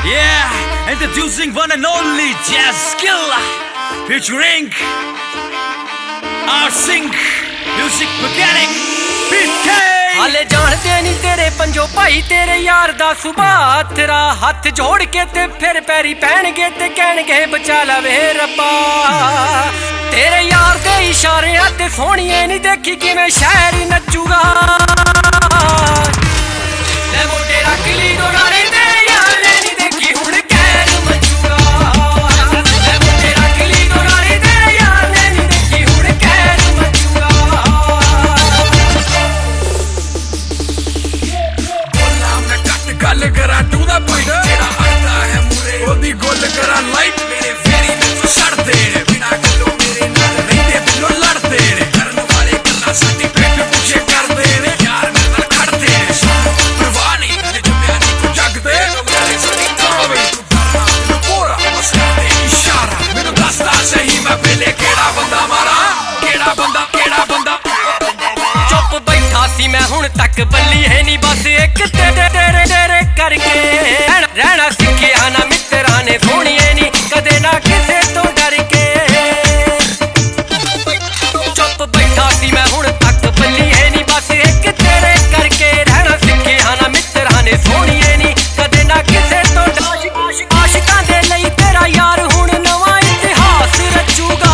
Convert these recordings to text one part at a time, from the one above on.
Yeah, introducing one and only Jazz Skill featuring our Sync Music Mechanic PK। हाले जानते नहीं तेरे पंजो भाई तेरे यार दा सुभाऽ तेरा हथ जोड़ के ते फिर पैरी पैणगे ते कहणगे बचा लवे रब्बा। तेरे यार दे इशारे ते सोहणिए नहीं देखी किवें शहर नचूगा। ले मोटे रख ली दोनारे तेरे यार ने नहीं देखी हुण कैर मचूगा। ले मोटे रख ली दोनारे तेरे यार ने नहीं देखी हुण कैर मचूगा। गल करा टू द पॉइंट जेड़ा अड़दा है मुरे ओदी गोल करा लाइट मेरे फेरी विच छड़दे ने बिना गल्लों मेरे नाल रहिंदे दिलों लड़दे ने करन वाले गल्लां साडी पेट पुछे करदे ने यार मेरे नाल खड़दे ने परवाह नहीं ते जुम्मिया दी तू जगदे मेरे साडी तावे तू डरना मैनू पूरा बस करदे इशारा मैनू दसदा सही मैं पहले केड़ा बंदा मारा केड़ा बंदा चुप बैठा सी मैं हुण तक बल्ली है नी बस एक तेरे करके रहना सिक्खिया ना मित्रा ने सोहणिए नी कदे ना किसे तो डर के। चुप बैठा सी मैं हुण तक बल्ली है नी बस एक तेरे करके रहना सिक्खिया ना मित्रा ने सोहणिए नी कदे ना किसे तो डर। आशिकां दे लई तेरा यार हुण नवां इतिहास रचूगा।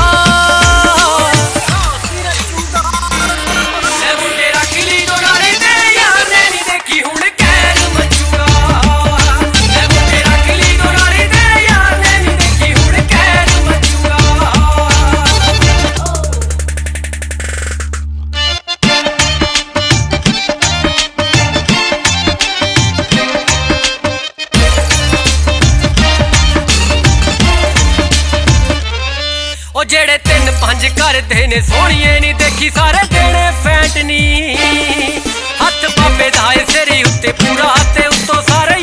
जेड़े 3-5 करदे ने सोहणिए नी देखी सारे देने फैंट नी हथ बाबे दा सिरी उत्ते पूरा ते उत्तों सारे